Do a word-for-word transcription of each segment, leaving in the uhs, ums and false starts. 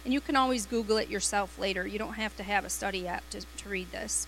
And you can always Google it yourself later. You don't have to have a study app to, to read this.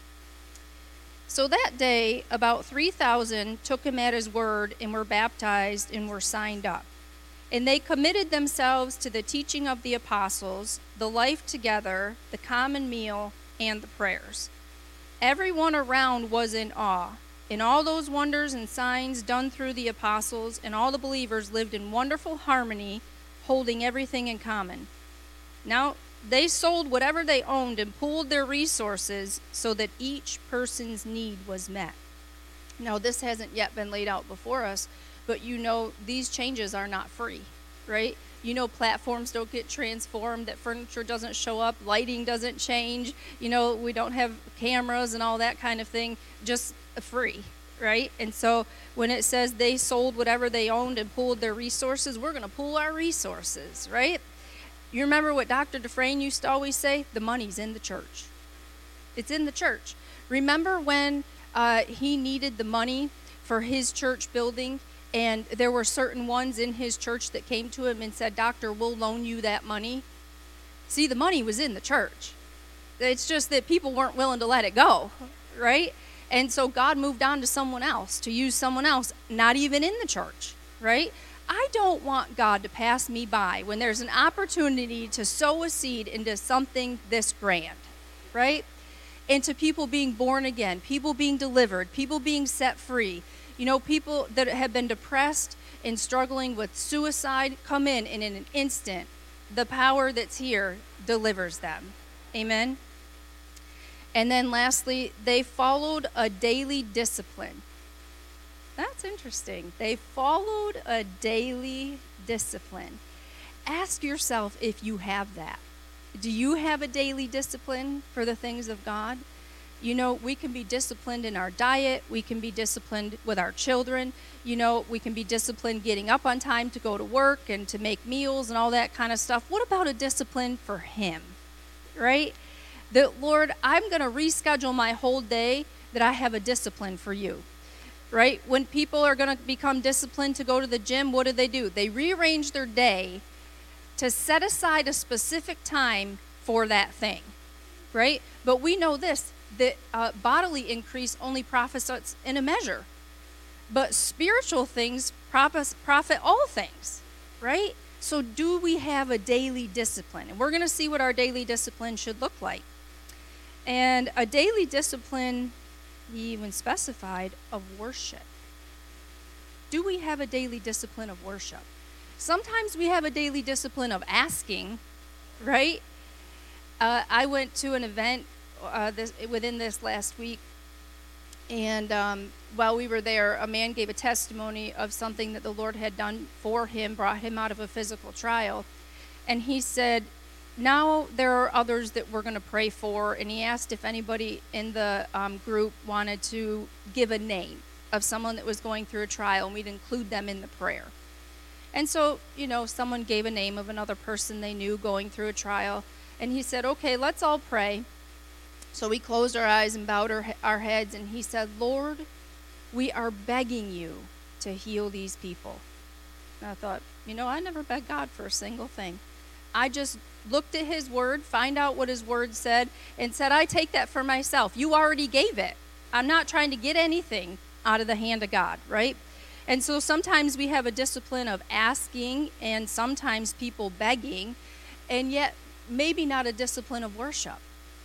So that day, about three thousand took him at his word and were baptized and were signed up. And they committed themselves to the teaching of the apostles, the life together, the common meal, and the prayers. Everyone around was in awe. And all those wonders and signs done through the apostles and all the believers lived in wonderful harmony, holding everything in common. Now, they sold whatever they owned and pooled their resources so that each person's need was met. Now, this hasn't yet been laid out before us, but you know these changes are not free, right? You know platforms don't get transformed, that furniture doesn't show up, lighting doesn't change, you know, we don't have cameras and all that kind of thing, just free, right? And so when it says they sold whatever they owned and pooled their resources, we're going to pool our resources, right? You remember what Doctor Dufresne used to always say? The money's in the church. It's in the church. Remember when uh, he needed the money for his church building, and there were certain ones in his church that came to him and said, Doctor, we'll loan you that money. See, the money was in the church. It's just that people weren't willing to let it go, right? And so God moved on to someone else, to use someone else, not even in the church, right? I don't want God to pass me by when there's an opportunity to sow a seed into something this grand, right? Into people being born again, people being delivered, people being set free. You know, people that have been depressed and struggling with suicide come in, and in an instant, the power that's here delivers them. Amen? And then lastly, they followed a daily discipline. That's interesting. They followed a daily discipline. Ask yourself if you have that. Do you have a daily discipline for the things of God? You know, we can be disciplined in our diet. We can be disciplined with our children. You know, we can be disciplined getting up on time to go to work and to make meals and all that kind of stuff. What about a discipline for Him, right? That, Lord, I'm going to reschedule my whole day that I have a discipline for you, right? When people are going to become disciplined to go to the gym, what do they do? They rearrange their day to set aside a specific time for that thing, right? But we know this, that uh, bodily increase only profits us in a measure. But spiritual things profit, profit all things, right? So do we have a daily discipline? And we're going to see what our daily discipline should look like. And a daily discipline, he even specified, of worship. Do we have a daily discipline of worship? Sometimes we have a daily discipline of asking, right? Uh, I went to an event uh, this, within this last week, and um, while we were there, a man gave a testimony of something that the Lord had done for him, brought him out of a physical trial. And he said, now there are others that we're going to pray for, and he asked if anybody in the um, group wanted to give a name of someone that was going through a trial, and we'd include them in the prayer. And so, you know, someone gave a name of another person they knew going through a trial, and he said, okay, let's all pray. So we closed our eyes and bowed our, our heads, and he said, Lord, we are begging you to heal these people. And I thought, you know, I never begged God for a single thing. I just looked at his word, find out what his word said, and said, I take that for myself. You already gave it. I'm not trying to get anything out of the hand of God, right? And so sometimes we have a discipline of asking, and sometimes people begging, and yet maybe not a discipline of worship.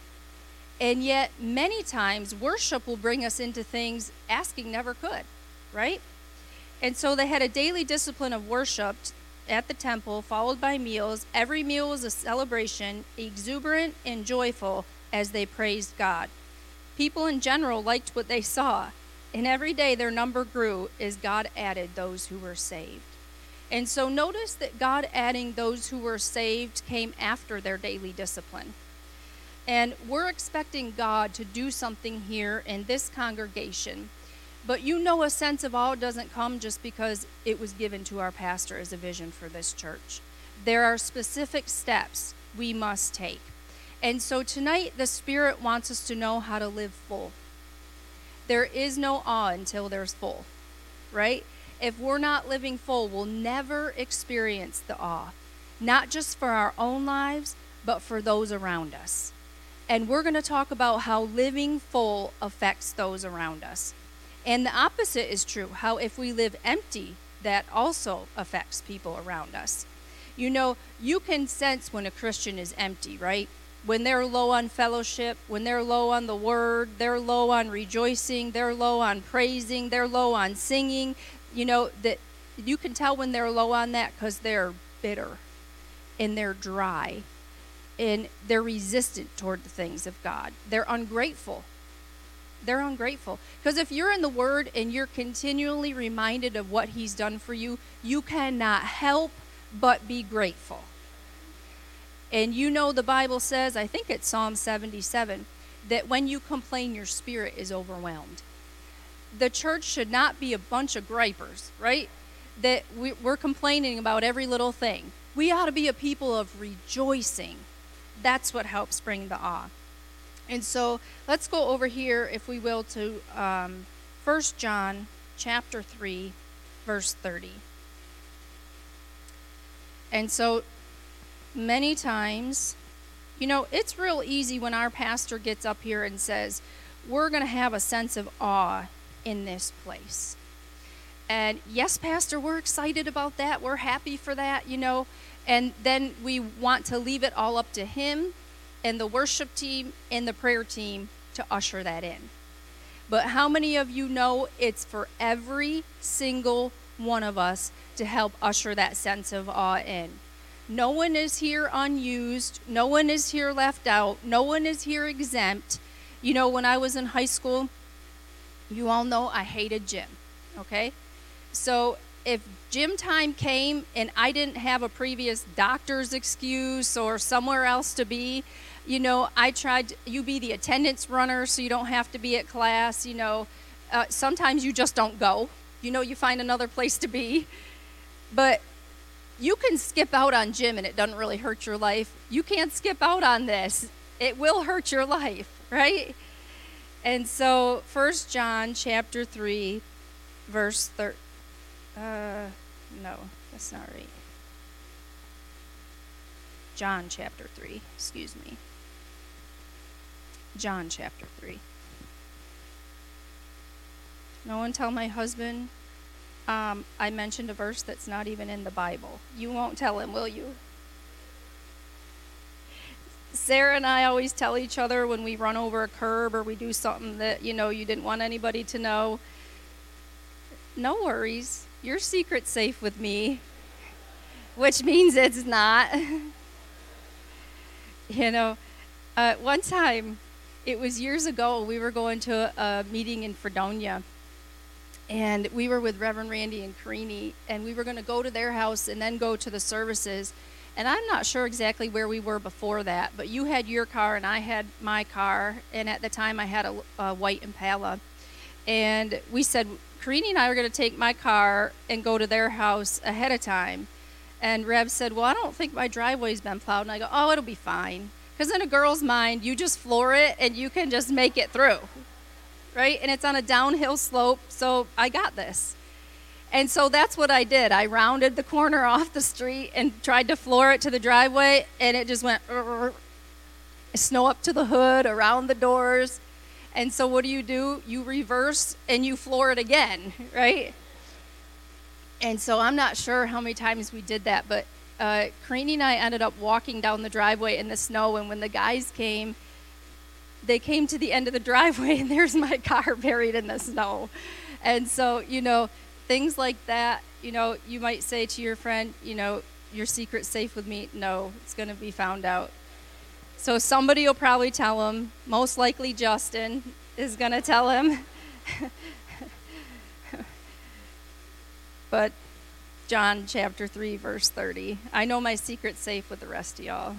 And yet many times worship will bring us into things asking never could, right? And so they had a daily discipline of worship at the temple, followed by meals. Every meal was a celebration, exuberant and joyful as they praised God. People in general liked what they saw, and every day their number grew as God added those who were saved. And so notice that God adding those who were saved came after their daily discipline. And we're expecting God to do something here in this congregation. But you know, a sense of awe doesn't come just because it was given to our pastor as a vision for this church. There are specific steps we must take. And so tonight, the Spirit wants us to know how to live full. There is no awe until there's full, right? If we're not living full, we'll never experience the awe. not just for our own lives, but for those around us. And we're going to talk about how living full affects those around us. And the opposite is true, how if we live empty, that also affects people around us. You know, you can sense when a Christian is empty, right? When they're low on fellowship, when they're low on the word, they're low on rejoicing, they're low on praising, they're low on singing. You know, that you can tell when they're low on that because they're bitter and they're dry and they're resistant toward the things of God. They're ungrateful. They're ungrateful. Because if you're in the Word and you're continually reminded of what He's done for you, you cannot help but be grateful. And you know the Bible says, I think it's Psalm seventy-seven, that when you complain, your spirit is overwhelmed. The church should not be a bunch of gripers, right? That we, we're complaining about every little thing. We ought to be a people of rejoicing. That's what helps bring the awe. And so let's go over here, if we will, to um, First John chapter three, verse thirty. And so many times, you know, it's real easy when our pastor gets up here and says, we're going to have a sense of awe in this place. And yes, Pastor, we're excited about that. We're happy for that, you know. And then we want to leave it all up to him and the worship team and the prayer team to usher that in. But how many of you know it's for every single one of us to help usher that sense of awe in? No one is here unused. No one is here left out. No one is here exempt. You know, when I was in high school, you all know I hated gym, okay? So if gym time came and I didn't have a previous doctor's excuse or somewhere else to be, you know, I tried, to, you be the attendance runner so you don't have to be at class, you know. Uh, sometimes you just don't go. You know, you find another place to be. But you can skip out on gym and it doesn't really hurt your life. You can't skip out on this. It will hurt your life, right? And so First John chapter three, verse thirteen. Uh, no, that's not right. John chapter three, excuse me. John chapter three. No one tell my husband um, I mentioned a verse that's not even in the Bible. You won't tell him, will you? Sarah and I always tell each other when we run over a curb or we do something that, you know, you didn't want anybody to know. No worries. Your secret's safe with me, which means it's not. You know, uh, one time, it was years ago, we were going to a, a meeting in Fredonia, and we were with Reverend Randy and Carini, and we were going to go to their house and then go to the services. And I'm not sure exactly where we were before that, but you had your car and I had my car, and at the time I had a, a white Impala. And we said, Carini and I are going to take my car and go to their house ahead of time. And Rev said, well, I don't think my driveway's been plowed. And I go, oh, it'll be fine. Because in a girl's mind, you just floor it and you can just make it through, right? And it's on a downhill slope, so I got this. And so that's what I did. I rounded the corner off the street and tried to floor it to the driveway, and it just went snow up to the hood, around the doors. And so what do you do? You reverse and you floor it again, right? And so I'm not sure how many times we did that, but uh, Carini and I ended up walking down the driveway in the snow, and when the guys came, they came to the end of the driveway, and there's my car buried in the snow. And so, you know, things like that, you know, you might say to your friend, you know, your secret's safe with me. No, it's going to be found out. So somebody will probably tell him. Most likely Justin is going to tell him. But John chapter three, verse thirty. I know my secret's safe with the rest of y'all.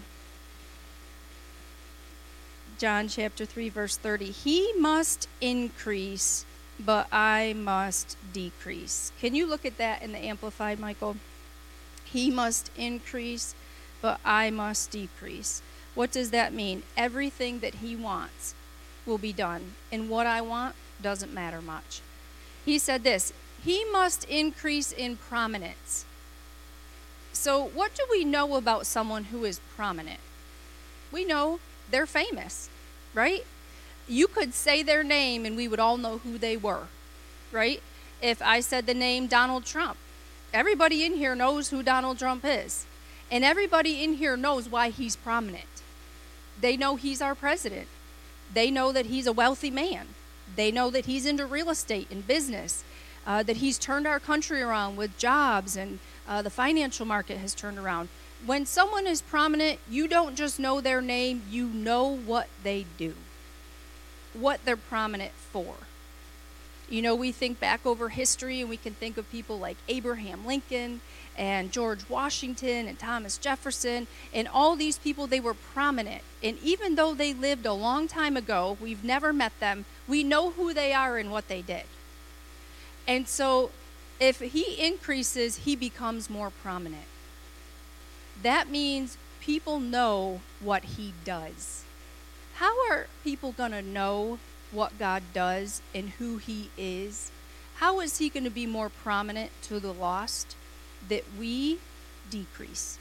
John chapter three, verse thirty. He must increase, but I must decrease. Can you look at that in the Amplified, Michael? He must increase, but I must decrease. What does that mean? Everything that he wants will be done, and what I want doesn't matter much. He said this, he must increase in prominence. So, what do we know about someone who is prominent? We know they're famous, right? You could say their name and we would all know who they were, right? If I said the name Donald Trump, everybody in here knows who Donald Trump is. And everybody in here knows why he's prominent. They know he's our president. They know that he's a wealthy man. They know that he's into real estate and business, uh, that he's turned our country around with jobs, and uh, the financial market has turned around. When someone is prominent, you don't just know their name, you know what they do, what they're prominent for. You know, we think back over history and we can think of people like Abraham Lincoln and George Washington and Thomas Jefferson, and all these people, they were prominent. And even though they lived a long time ago, we've never met them, we know who they are and what they did. And so if he increases, he becomes more prominent. That means people know what he does. How are people going to know what God does and who he is? How is he going to be more prominent to the lost? That we decrease.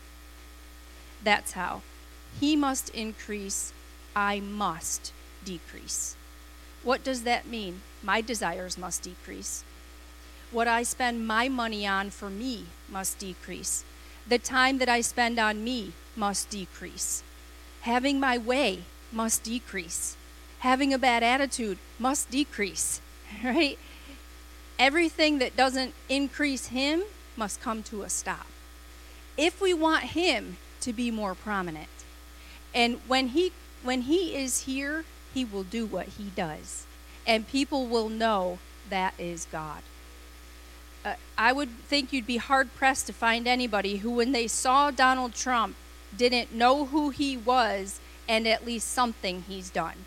That's how. He must increase, I must decrease. What does that mean? My desires must decrease. What I spend my money on for me must decrease. The time that I spend on me must decrease. Having my way must decrease. Having a bad attitude must decrease, right? Everything that doesn't increase him must come to a stop. If we want him to be more prominent. And when he when he is here, he will do what he does. And people will know that is God. Uh, I would think you'd be hard-pressed to find anybody who, when they saw Donald Trump, didn't know who he was and at least something he's done.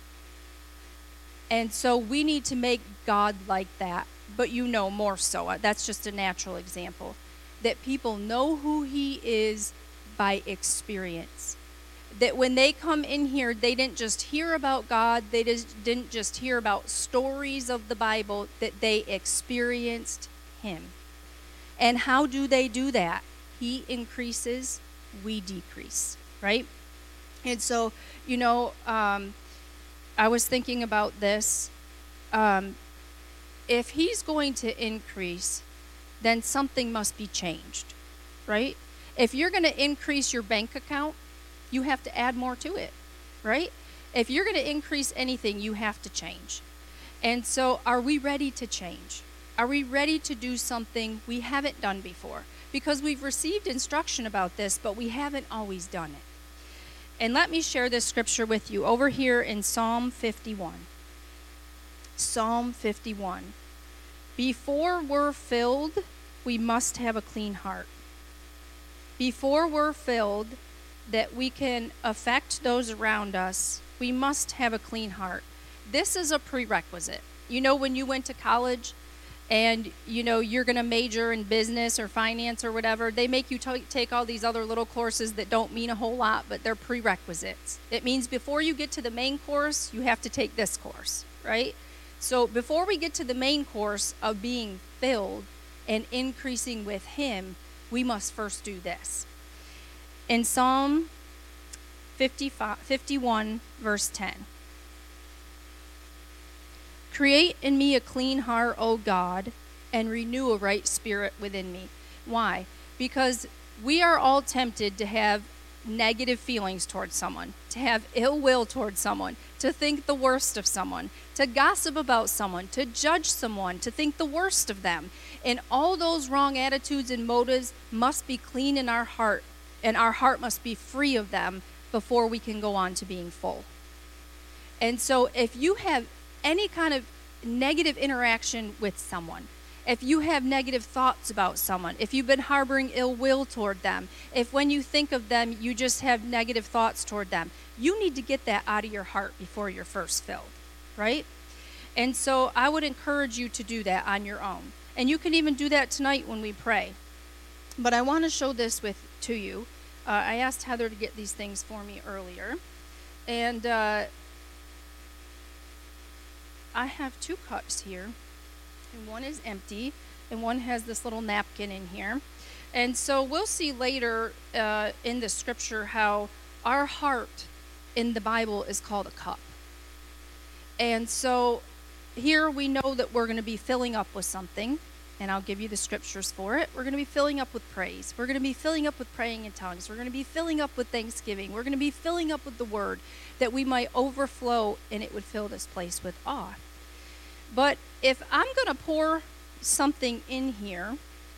And so we need to make God like that, but you know more so. That's just a natural example. That people know who he is by experience. That when they come in here, they didn't just hear about God, they just didn't just hear about stories of the Bible, that they experienced him. And how do they do that? He increases, we decrease, right? And so, you know, um, I was thinking about this. Um, if he's going to increase, then something must be changed, right? If you're going to increase your bank account, you have to add more to it, right? If you're going to increase anything, you have to change. And so are we ready to change? Are we ready to do something we haven't done before? Because we've received instruction about this, but we haven't always done it. And let me share this scripture with you over here in Psalm fifty-one. Psalm fifty-one. Before we're filled, we must have a clean heart. Before we're filled, that we can affect those around us, we must have a clean heart. This is a prerequisite. You know, when you went to college and, you know, you're going to major in business or finance or whatever, they make you t- take all these other little courses that don't mean a whole lot, but they're prerequisites. It means before you get to the main course, you have to take this course, right? So before we get to the main course of being filled and increasing with him, we must first do this. In Psalm fifty-five, fifty-one, verse ten. Create in me a clean heart, O God, and renew a right spirit within me. Why? Because we are all tempted to have negative feelings towards someone, to have ill will towards someone, to think the worst of someone, to gossip about someone, to judge someone, to think the worst of them. And all those wrong attitudes and motives must be clean in our heart, and our heart must be free of them before we can go on to being full. And so if you have any kind of negative interaction with someone, if you have negative thoughts about someone, if you've been harboring ill will toward them, if when you think of them, you just have negative thoughts toward them, you need to get that out of your heart before you're first filled, right? And so I would encourage you to do that on your own. And you can even do that tonight when we pray. But I want to show this with to you. Uh, I asked Heather to get these things for me earlier. And uh, I have two cups here. And one is empty, and one has this little napkin in here. And so we'll see later uh, in the scripture how our heart in the Bible is called a cup. And so here we know that we're going to be filling up with something, and I'll give you the scriptures for it. We're going to be filling up with praise. We're going to be filling up with praying in tongues. We're going to be filling up with thanksgiving. We're going to be filling up with the word, that we might overflow and it would fill this place with awe. But if I'm going to pour something in here,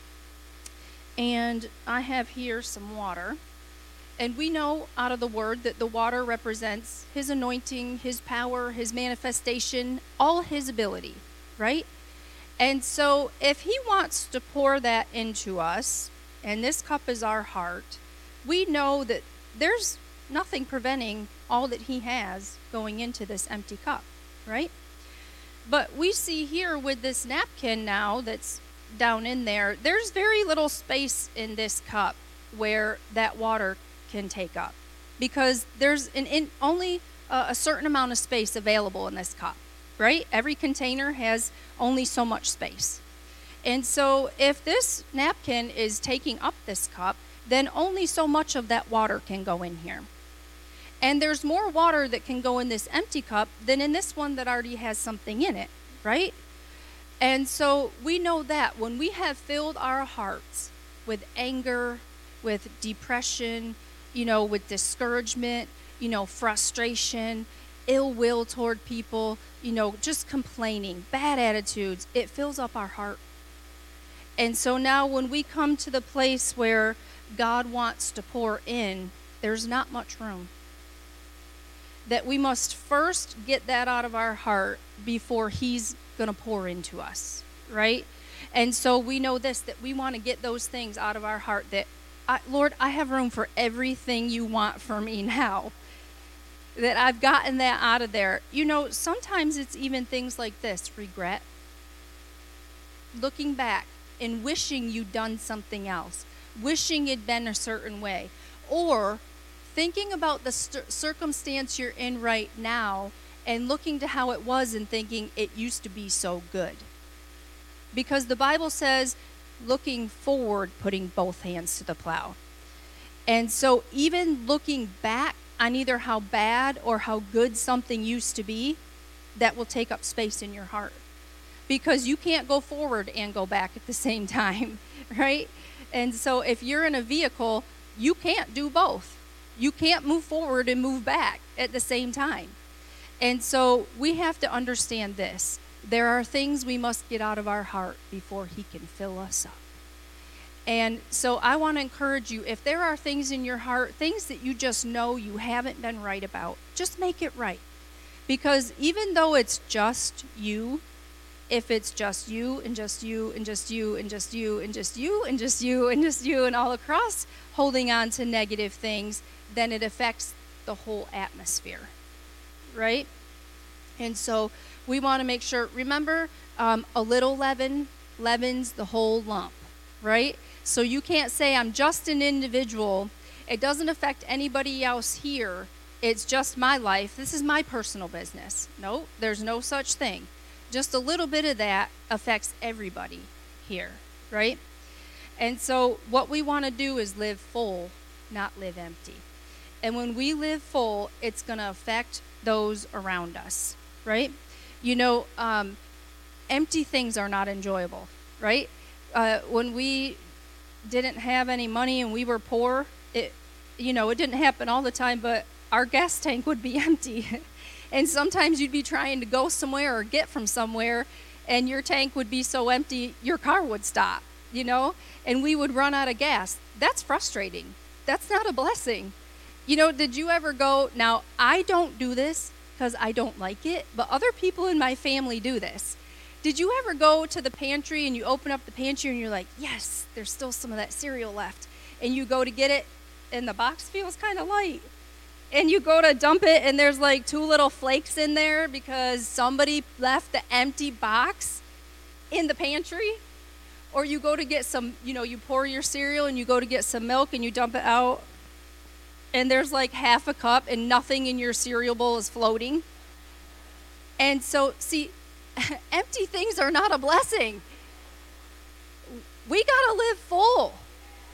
and I have here some water, and we know out of the word that the water represents his anointing, his power, his manifestation, all his ability, right? And so if he wants to pour that into us, and this cup is our heart, we know that there's nothing preventing all that he has going into this empty cup, right? But we see here with this napkin now that's down in there, there's very little space in this cup where that water can take up, because there's an in, only uh, a certain amount of space available in this cup, right? Every container has only so much space. And so if this napkin is taking up this cup, then only so much of that water can go in here. And there's more water that can go in this empty cup than in this one that already has something in it, right? And so we know that when we have filled our hearts with anger, with depression, you know, with discouragement, you know, frustration, ill will toward people, you know, just complaining, bad attitudes, it fills up our heart. And so now when we come to the place where God wants to pour in, there's not much room. That we must first get that out of our heart before he's going to pour into us, right? And so we know this, that we want to get those things out of our heart, that, I, Lord, I have room for everything you want for me now. That I've gotten that out of there. You know, sometimes it's even things like this, regret. Looking back and wishing you'd done something else. Wishing it'd been a certain way. Or thinking about the st- circumstance you're in right now and looking to how it was and thinking it used to be so good. Because the Bible says, looking forward, putting both hands to the plow. And so even looking back on either how bad or how good something used to be, that will take up space in your heart. Because you can't go forward and go back at the same time, right? And so if you're in a vehicle, you can't do both. You can't move forward and move back at the same time. And so we have to understand this. There are things we must get out of our heart before he can fill us up. And so I want to encourage you, if there are things in your heart, things that you just know you haven't been right about, just make it right. Because even though it's just you, if it's just you and just you and just you and just you and just you and just you and just you and all across holding on to negative things, then it affects the whole atmosphere, right? And so we want to make sure, remember, um, a little leaven leavens the whole lump, right? So you can't say, I'm just an individual. It doesn't affect anybody else here. It's just my life. This is my personal business. No, there's no such thing. Just a little bit of that affects everybody here, right? And so what we want to do is live full, not live empty. And when we live full, it's going to affect those around us, right? You know, um, empty things are not enjoyable, right? Uh, when we didn't have any money and we were poor, it, you know, it didn't happen all the time, but our gas tank would be empty. And sometimes you'd be trying to go somewhere or get from somewhere, and your tank would be so empty, your car would stop, you know, and we would run out of gas. That's frustrating. That's not a blessing. You know, did you ever go, now I don't do this because I don't like it, but other people in my family do this. Did you ever go to the pantry and you open up the pantry and you're like, yes, there's still some of that cereal left, and you go to get it and the box feels kind of light? And you go to dump it, and there's like two little flakes in there because somebody left the empty box in the pantry. Or you go to get some, you know, you pour your cereal and you go to get some milk and you dump it out, and there's like half a cup and nothing in your cereal bowl is floating. And so, see, empty things are not a blessing. We got to live full.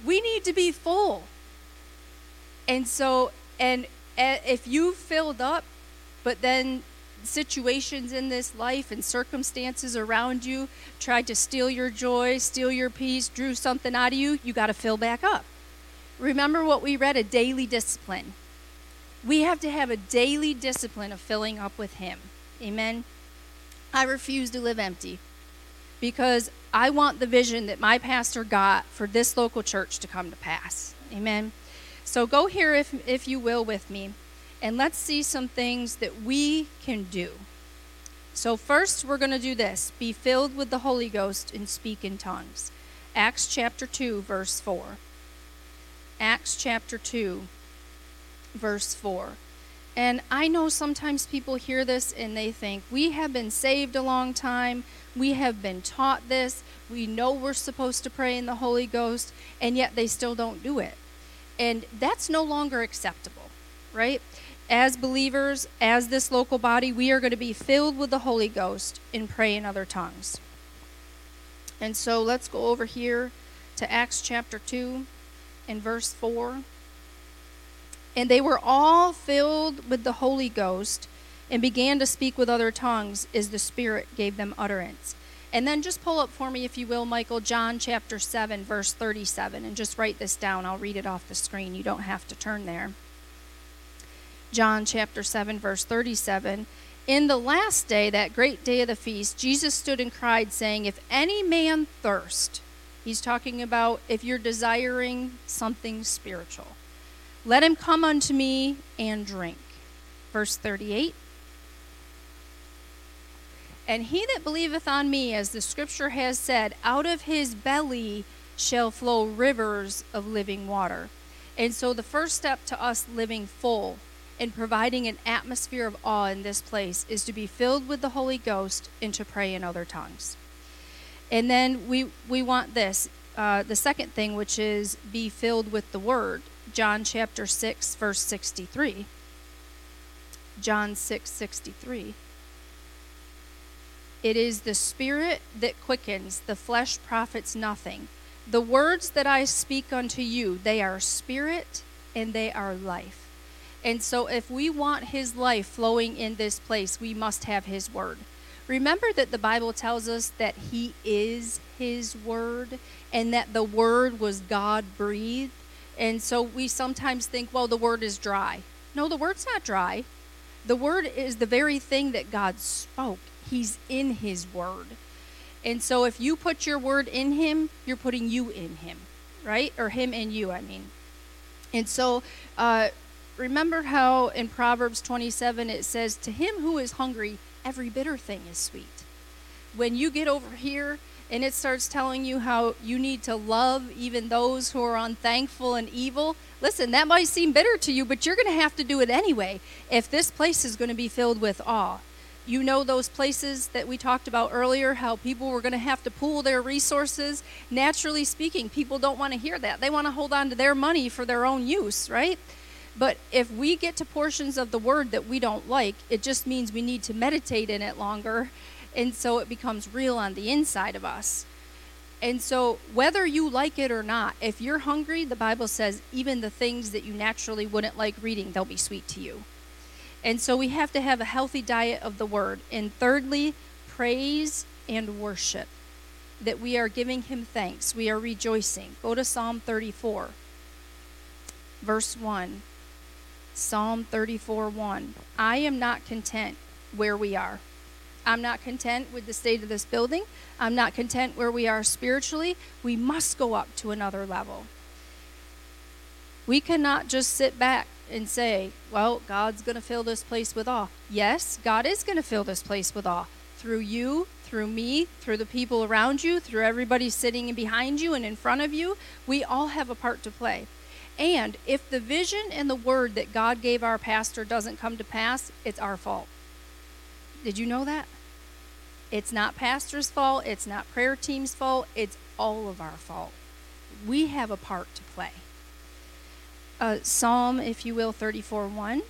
We need to be full. And so, and if you filled up, but then situations in this life and circumstances around you tried to steal your joy, steal your peace, drew something out of you, you got to fill back up. Remember what we read, a daily discipline. We have to have a daily discipline of filling up with him. Amen. I refuse to live empty because I want the vision that my pastor got for this local church to come to pass. Amen. So go here, if if you will, with me, and let's see some things that we can do. So first, we're going to do this. Be filled with the Holy Ghost and speak in tongues. Acts chapter two, verse four. Acts chapter two, verse four. And I know sometimes people hear this and they think, we have been saved a long time. We have been taught this. We know we're supposed to pray in the Holy Ghost, and yet they still don't do it. And that's no longer acceptable, right? As believers, as this local body, we are going to be filled with the Holy Ghost and pray in other tongues. And so let's go over here to Acts chapter two and verse four. And they were all filled with the Holy Ghost and began to speak with other tongues as the Spirit gave them utterance. And then just pull up for me, if you will, Michael, John chapter seven, verse thirty-seven, and just write this down. I'll read it off the screen. You don't have to turn there. John chapter seven, verse thirty-seven. In the last day, that great day of the feast, Jesus stood and cried, saying, if any man thirst, he's talking about if you're desiring something spiritual, let him come unto me and drink. Verse thirty-eight. And he that believeth on me, as the scripture has said, out of his belly shall flow rivers of living water. And so the first step to us living full and providing an atmosphere of awe in this place is to be filled with the Holy Ghost and to pray in other tongues. And then we, we want this, uh, the second thing, which is be filled with the Word. John chapter six, verse sixty-three. John six, sixty-three. It is the Spirit that quickens, the flesh profits nothing. The words that I speak unto you, they are spirit and they are life. And so if we want his life flowing in this place, we must have his word. Remember that the Bible tells us that he is his word and that the word was God-breathed. And so we sometimes think, well, the word is dry. No, the word's not dry. The word is the very thing that God spoke. He's in his word. And so if you put your word in him, you're putting you in him, right? Or him in you, I mean. And so uh, remember how in Proverbs twenty-seven it says, to him who is hungry, every bitter thing is sweet. When you get over here and it starts telling you how you need to love even those who are unthankful and evil, listen, that might seem bitter to you, but you're going to have to do it anyway if this place is going to be filled with awe. You know those places that we talked about earlier, how people were going to have to pool their resources. Naturally speaking, people don't want to hear that. They want to hold on to their money for their own use, right? But if we get to portions of the word that we don't like, it just means we need to meditate in it longer, and so it becomes real on the inside of us. And so whether you like it or not, if you're hungry, the Bible says even the things that you naturally wouldn't like reading, they'll be sweet to you. And so we have to have a healthy diet of the word. And thirdly, praise and worship, that we are giving him thanks. We are rejoicing. Go to Psalm thirty-four, verse one. Psalm thirty-four, one. I am not content where we are. I'm not content with the state of this building. I'm not content where we are spiritually. We must go up to another level. We cannot just sit back and say, well, God's going to fill this place with awe. Yes, God is going to fill this place with awe. Through you, through me, through the people around you, through everybody sitting behind you and in front of you. We all have a part to play. And if the vision and the word that God gave our pastor doesn't come to pass, it's our fault. Did you know that? It's not pastor's fault. It's not prayer team's fault. It's all of our fault. We have a part to play. Uh, Psalm, if you will, thirty-four, one.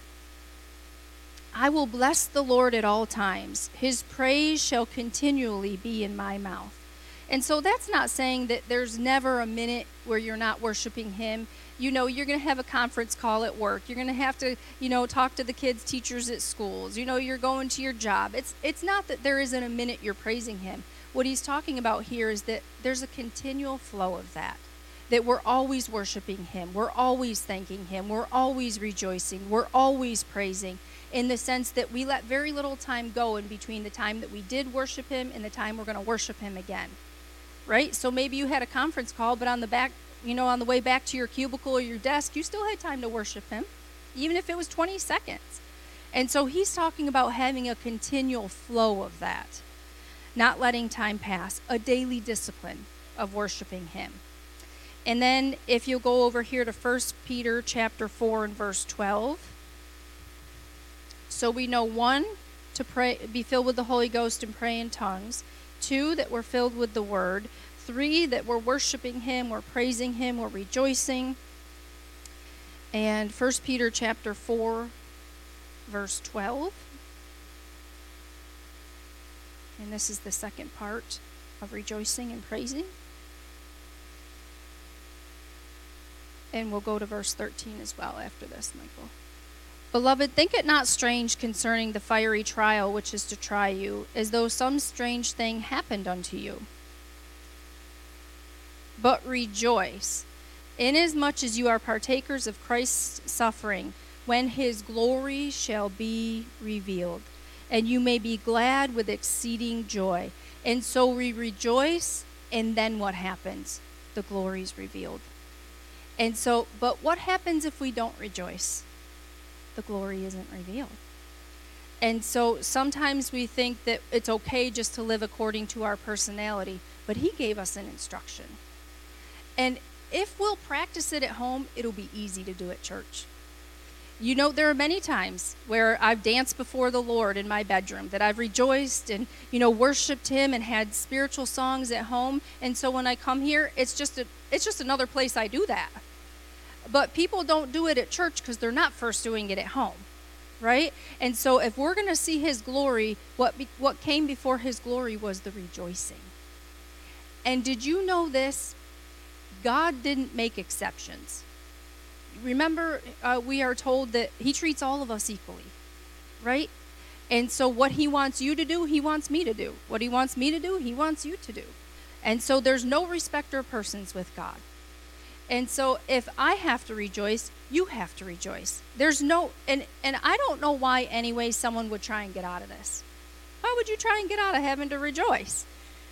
I will bless the Lord at all times. His praise shall continually be in my mouth. And so that's not saying that there's never a minute where you're not worshiping him. You know, you're going to have a conference call at work. You're going to have to, you know, talk to the kids' teachers at schools. You know, you're going to your job. It's it's not that there isn't a minute you're praising him. What he's talking about here is that there's a continual flow of that, that we're always worshiping him. We're always thanking him. We're always rejoicing. We're always praising, in the sense that we let very little time go in between the time that we did worship him and the time we're going to worship him again. Right? So maybe you had a conference call, but on the back, you know, on the way back to your cubicle or your desk, you still had time to worship him, even if it was twenty seconds. And so he's talking about having a continual flow of that, not letting time pass, a daily discipline of worshiping him. And then if you'll go over here to First Peter chapter four and verse twelve. So we know, one, to pray, be filled with the Holy Ghost and pray in tongues. Two, that we're filled with the word. Three, that we're worshiping him, we're praising him, we're rejoicing. And First Peter chapter four, verse twelve. And this is the second part of rejoicing and praising. And we'll go to verse thirteen as well after this, Michael. Beloved, think it not strange concerning the fiery trial which is to try you, as though some strange thing happened unto you. But rejoice, inasmuch as you are partakers of Christ's suffering, when his glory shall be revealed. And you may be glad with exceeding joy. And so we rejoice, and then what happens? The glory is revealed. And so, but what happens if we don't rejoice? The glory isn't revealed. And so sometimes we think that it's okay just to live according to our personality, but he gave us an instruction. And if we'll practice it at home, it'll be easy to do at church. You know, there are many times where I've danced before the Lord in my bedroom, that I've rejoiced and, you know, worshiped him and had spiritual songs at home. And so when I come here, it's just a, it's just another place I do that. But people don't do it at church because they're not first doing it at home, right? And so if we're going to see his glory, what be, what came before his glory was the rejoicing. And did you know this? God didn't make exceptions. Remember, uh, we are told that he treats all of us equally, right? And so what he wants you to do, he wants me to do. What he wants me to do, he wants you to do. And so there's no respecter of persons with God. And so if I have to rejoice, you have to rejoice. There's no, and, and I don't know why anyway someone would try and get out of this. Why would you try and get out of having to rejoice?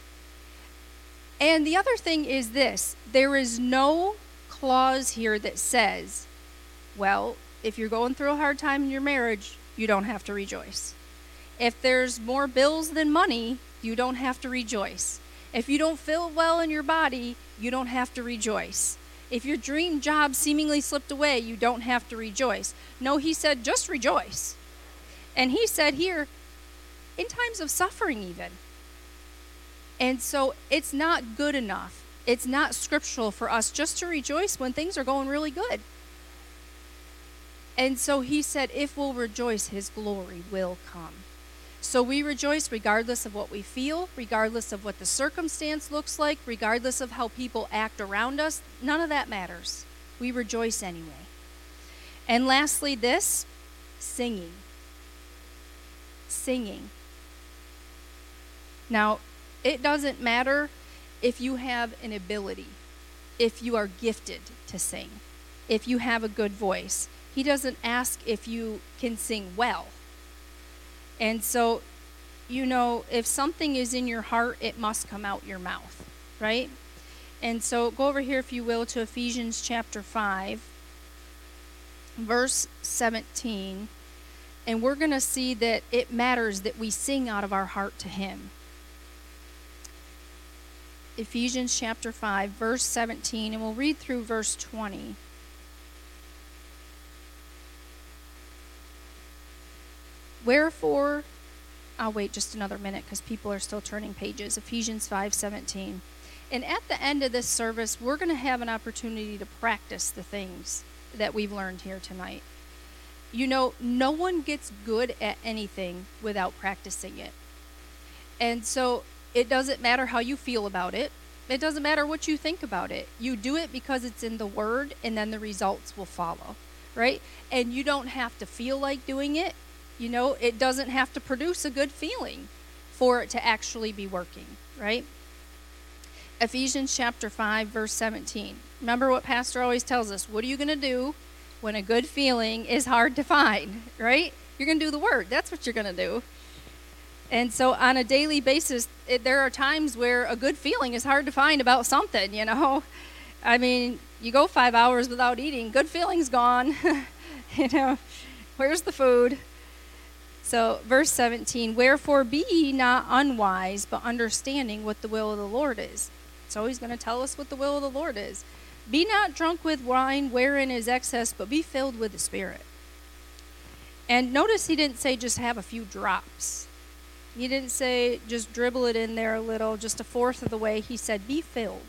And the other thing is this, there is no clause here that says, well, if you're going through a hard time in your marriage, you don't have to rejoice. If there's more bills than money, you don't have to rejoice. If you don't feel well in your body, you don't have to rejoice. If your dream job seemingly slipped away, you don't have to rejoice. No, he said, just rejoice. And he said here, in times of suffering even. And so it's not good enough. It's not scriptural for us just to rejoice when things are going really good. And so he said, if we'll rejoice, his glory will come. So we rejoice regardless of what we feel, regardless of what the circumstance looks like, regardless of how people act around us. None of that matters. We rejoice anyway. And lastly, this, singing. Singing. Now, it doesn't matter if you have an ability, if you are gifted to sing, if you have a good voice. He doesn't ask if you can sing well. And so, you know, if something is in your heart, it must come out your mouth, right? And so go over here, if you will, to Ephesians chapter five, verse seventeen. And we're going to see that it matters that we sing out of our heart to him. Ephesians chapter five, verse seventeen, and we'll read through verse twenty. Wherefore, I'll wait just another minute because people are still turning pages. Ephesians five seventeen. And at the end of this service, we're going to have an opportunity to practice the things that we've learned here tonight. You know, no one gets good at anything without practicing it. And so It doesn't matter how you feel about it. It doesn't matter what you think about it. You do it because it's in the Word, and then the results will follow, right? And you don't have to feel like doing it. You know, it doesn't have to produce a good feeling for it to actually be working, right? Ephesians chapter five, verse seventeen. Remember what Pastor always tells us. What are you going to do when a good feeling is hard to find, right? You're going to do the Word. That's what you're going to do. And so on a daily basis, it, there are times where a good feeling is hard to find about something, you know. I mean, you go five hours without eating, good feeling's gone. You know, where's the food? So verse seventeen, wherefore be ye not unwise, but understanding what the will of the Lord is. So he's going to tell us what the will of the Lord is. Be not drunk with wine wherein is excess, but be filled with the Spirit. And notice he didn't say just have a few drops. He didn't say just dribble it in there a little, just a fourth of the way. He said be filled.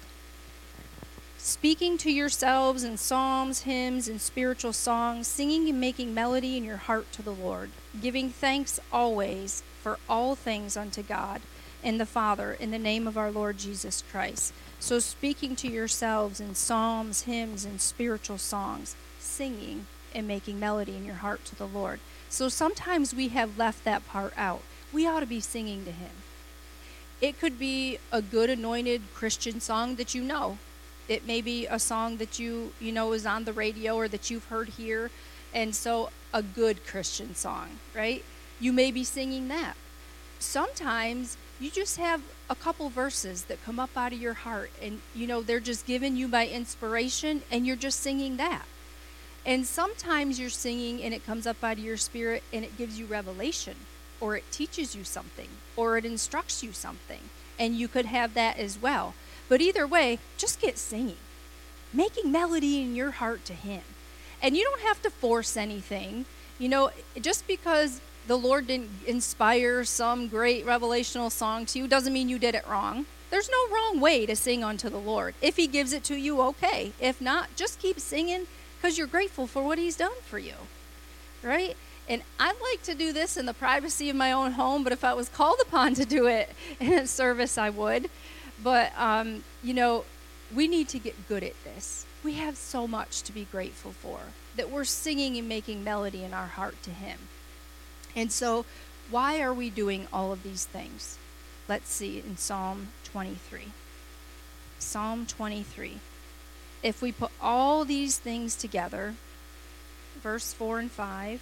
Speaking to yourselves in psalms, hymns, and spiritual songs, singing and making melody in your heart to the Lord, giving thanks always for all things unto God and the Father in the name of our Lord Jesus Christ. So speaking to yourselves in psalms, hymns, and spiritual songs, singing and making melody in your heart to the Lord. So sometimes we have left that part out. We ought to be singing to him. It could be a good anointed Christian song that you know. It may be a song that you, you know, is on the radio or that you've heard here. And so a good Christian song, right? You may be singing that. Sometimes you just have a couple verses that come up out of your heart and, you know, they're just given you by inspiration and you're just singing that. And sometimes you're singing and it comes up out of your spirit and it gives you revelation, or it teaches you something, or it instructs you something. And you could have that as well. But either way, just get singing. Making melody in your heart to him. And you don't have to force anything. You know, just because the Lord didn't inspire some great revelational song to you doesn't mean you did it wrong. There's no wrong way to sing unto the Lord. If he gives it to you, okay. If not, just keep singing because you're grateful for what he's done for you, right? And I'd like to do this in the privacy of my own home, but if I was called upon to do it in a service, I would. But, um, you know, we need to get good at this. We have so much to be grateful for, that we're singing and making melody in our heart to him. And so why are we doing all of these things? Let's see in Psalm twenty-three. Psalm twenty-three. If we put all these things together, verse four and five,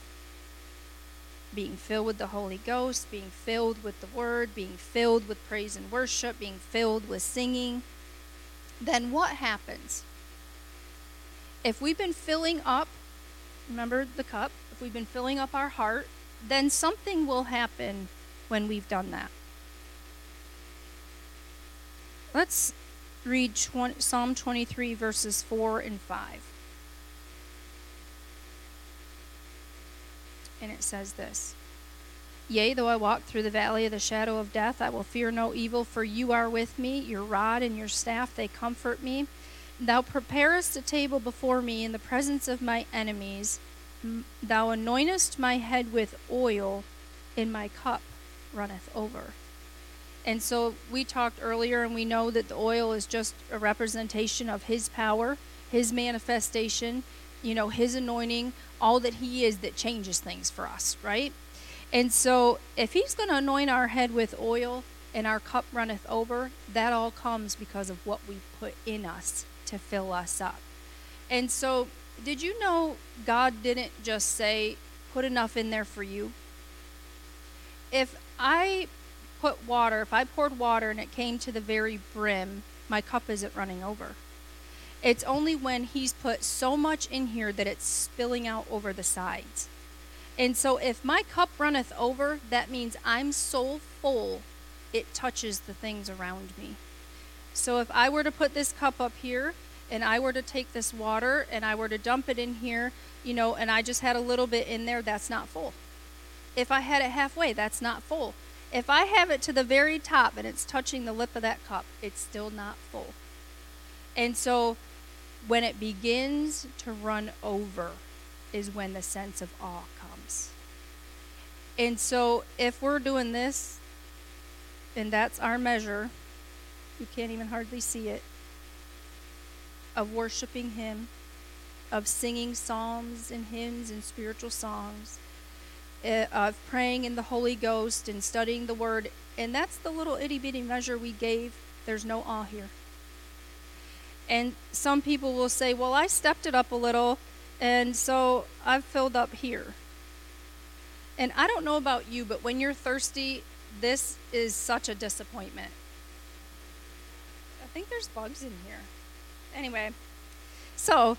being filled with the Holy Ghost, being filled with the Word, being filled with praise and worship, being filled with singing, then what happens? If we've been filling up, remember the cup, if we've been filling up our heart, then something will happen when we've done that. Let's read Psalm twenty-three, verses four and five. And it says this, yea, though I walk through the valley of the shadow of death, I will fear no evil, for you are with me. Your rod and your staff, they comfort me. Thou preparest a table before me in the presence of my enemies. Thou anointest my head with oil, and my cup runneth over. And so we talked earlier, and we know that the oil is just a representation of his power, his manifestation, you know, his anointing, all that he is that changes things for us, right? And so if he's going to anoint our head with oil and our cup runneth over, that all comes because of what we put in us to fill us up. And so did you know God didn't just say, put enough in there for you? If I put water, if I poured water and it came to the very brim, my cup isn't running over. It's only when he's put so much in here that it's spilling out over the sides. And so if my cup runneth over, that means I'm so full, it touches the things around me. So if I were to put this cup up here, and I were to take this water, and I were to dump it in here, you know, and I just had a little bit in there, that's not full. If I had it halfway, that's not full. If I have it to the very top, and it's touching the lip of that cup, it's still not full. And so when it begins to run over is when the sense of awe comes. And so if we're doing this, And that's our measure. You can't even hardly see it. Of worshiping him, of singing psalms and hymns and spiritual songs, uh, of praying in the Holy Ghost and studying the Word. And that's the little itty-bitty measure we gave. There's no awe here. And some people will say, well, I stepped it up a little, and so I've filled up here. And I don't know about you, but when you're thirsty, this is such a disappointment. I think there's bugs in here. Anyway, so,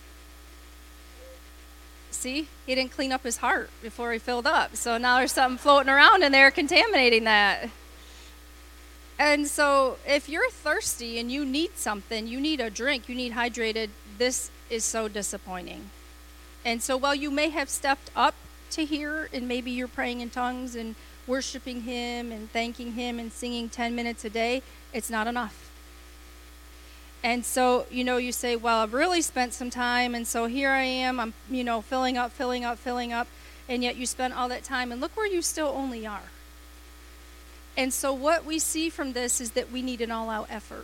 see, he didn't clean up his heart before he filled up. So now there's something floating around in there contaminating that. And so if you're thirsty and you need something, you need a drink, you need hydrated, this is so disappointing. And so while you may have stepped up to here and maybe you're praying in tongues and worshiping him and thanking him and singing ten minutes a day, it's not enough. And so, you know, you say, well, I've really spent some time, and so here I am, I'm, you know, filling up, filling up, filling up, and yet you spent all that time, and look where you still only are. And so what we see from this is that we need an all-out effort.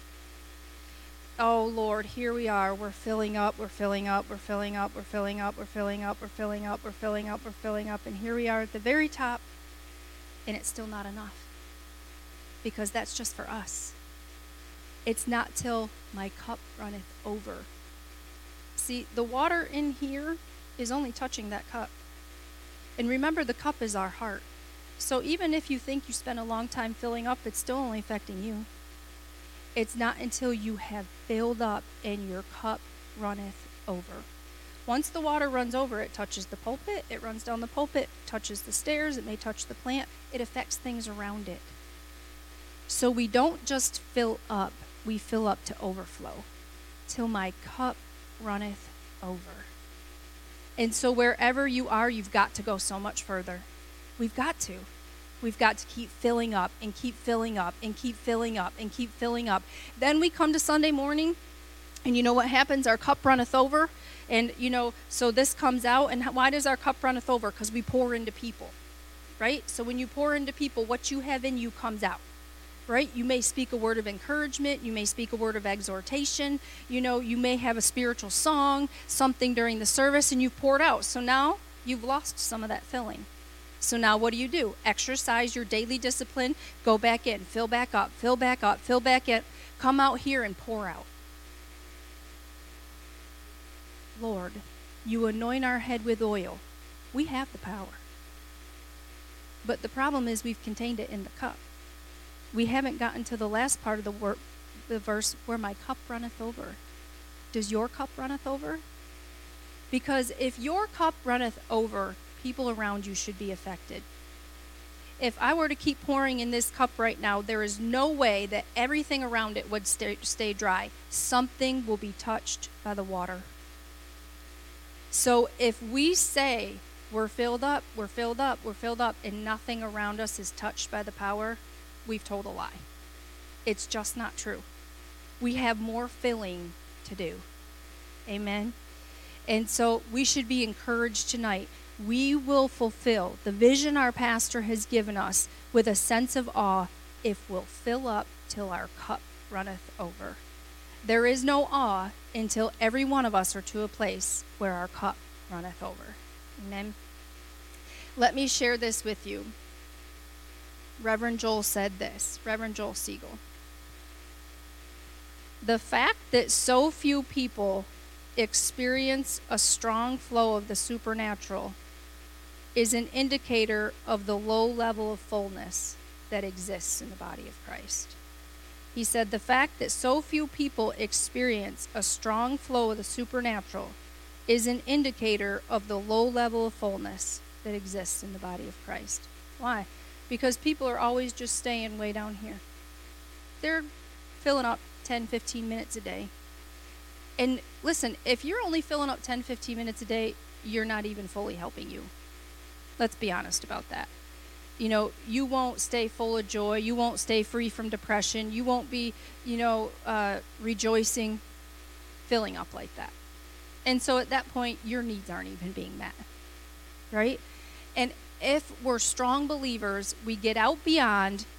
Oh, Lord, here we are. We're filling up, we're filling up, we're filling up, we're filling up, we're filling up, we're filling up, we're filling up, we're filling up, and here we are at the very top, and it's still not enough. Because that's just for us. It's not till my cup runneth over. See, the water in here is only touching that cup. And remember, the cup is our heart. So even if you think you spent a long time filling up, it's still only affecting you. It's not until you have filled up and your cup runneth over. Once the water runs over, it touches the pulpit, it runs down the pulpit, touches the stairs, it may touch the plant, it affects things around it. So we don't just fill up, we fill up to overflow, till my cup runneth over. And so wherever you are, you've got to go so much further. We've got to. We've got to keep filling up and keep filling up and keep filling up and keep filling up. Then we come to Sunday morning, and you know what happens? Our cup runneth over. And, you know, so this comes out. And why does our cup runneth over? Because we pour into people, right? So when you pour into people, what you have in you comes out. Right? You may speak a word of encouragement. You may speak a word of exhortation. You know, you may have a spiritual song, something during the service, and you've poured out. So now you've lost some of that filling. So now what do you do? Exercise your daily discipline. Go back in. Fill back up. Fill back up. Fill back in. Come out here and pour out. Lord, you anoint our head with oil. We have the power. But the problem is we've contained it in the cup. We haven't gotten to the last part of the word, the verse, where my cup runneth over. Does your cup runneth over? Because if your cup runneth over, people around you should be affected. If I were to keep pouring in this cup right now, there is no way that everything around it would stay, stay dry. Something will be touched by the water. So if we say we're filled up, we're filled up, we're filled up, and nothing around us is touched by the power, we've told a lie. It's just not true. We have more filling to do. Amen. And so we should be encouraged tonight. We will fulfill the vision our pastor has given us with a sense of awe if we'll fill up till our cup runneth over. There is no awe until every one of us are to a place where our cup runneth over. Amen. Let me share this with you. Reverend Joel said this, Reverend Joel Siegel. The fact that so few people experience a strong flow of the supernatural is an indicator of the low level of fullness that exists in the body of Christ. He said the fact that so few people experience a strong flow of the supernatural is an indicator of the low level of fullness that exists in the body of Christ. Why? Because people are always just staying way down here. They're filling up ten, fifteen minutes a day. And listen, if you're only filling up ten, fifteen minutes a day, you're not even fully helping you. Let's be honest about that. You know, you won't stay full of joy. You won't stay free from depression. You won't be, you know, uh, rejoicing, filling up like that. And so at that point, your needs aren't even being met. Right? And if we're strong believers, we get out beyond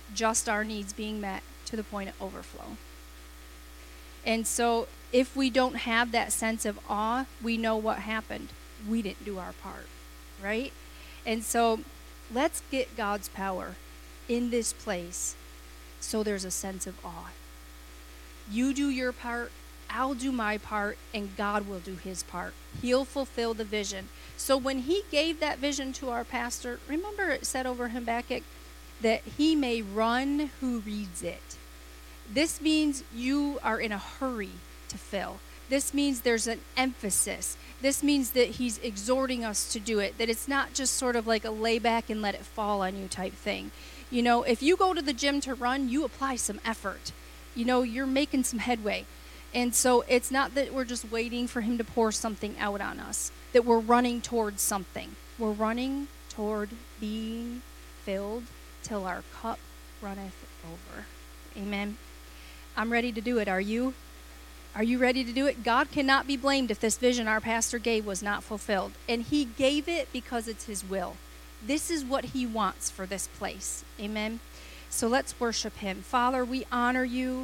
just our needs being met to the point of overflow. And so if we don't have that sense of awe, we know what happened. We didn't do our part, right? And so let's get God's power in this place so there's a sense of awe. You do your part, I'll do my part, and God will do his part. He'll fulfill the vision. So when he gave that vision to our pastor, remember it said over Habakkuk that he may run who reads it. This means you are in a hurry to fill. This means there's an emphasis. This means that he's exhorting us to do it, that it's not just sort of like a lay back and let it fall on you type thing. You know, if you go to the gym to run, you apply some effort. You know, you're making some headway. And so it's not that we're just waiting for him to pour something out on us, that we're running towards something. We're running toward being filled till our cup runneth over. Amen. I'm ready to do it. Are you? Are you ready to do it? God cannot be blamed if this vision our pastor gave was not fulfilled. And he gave it because it's his will. This is what he wants for this place. Amen. So let's worship him. Father, we honor you.